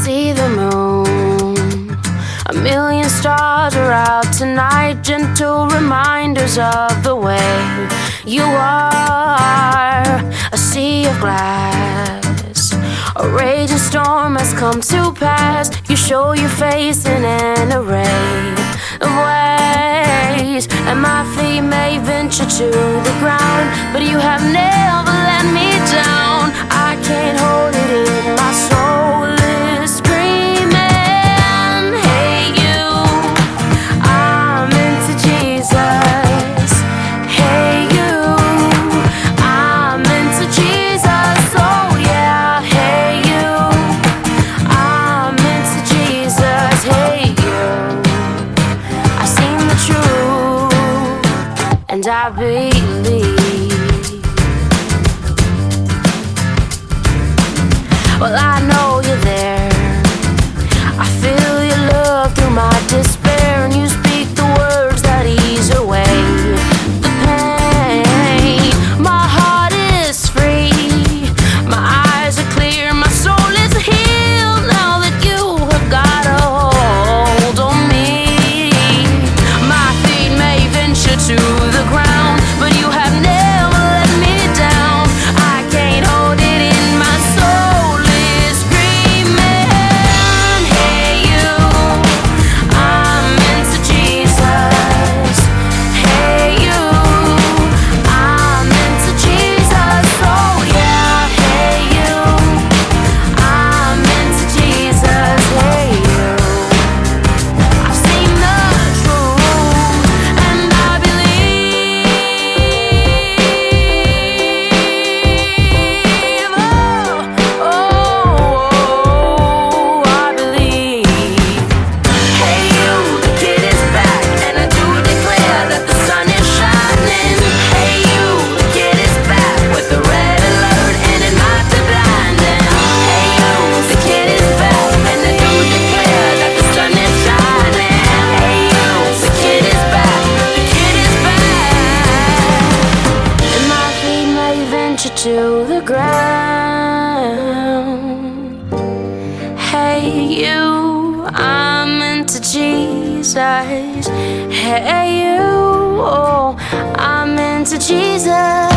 see the moon. A million stars are out tonight, gentle reminders of the way you are. A sea of glass, a raging storm has come to pass. You show your face in an array of ways, and my feet may venture to the ground, but you have never let me down. I can't hold it in my soul is screaming, hey you, I'm into Jesus. Hey you, I'm into Jesus. Oh yeah, hey you, I'm into Jesus. Hey you, I've seen the truth and I believe. Well, I know you're there. I feel your love through my despair, and you speak the words that ease away the pain. My heart is free, my eyes are clear, my soul is healed now that you have got a hold on me. My feet may venture to the ground, but you have never let me down. I can't hold it in my soul. To the ground. Hey you, I'm into Jesus. Hey you, oh, I'm into Jesus.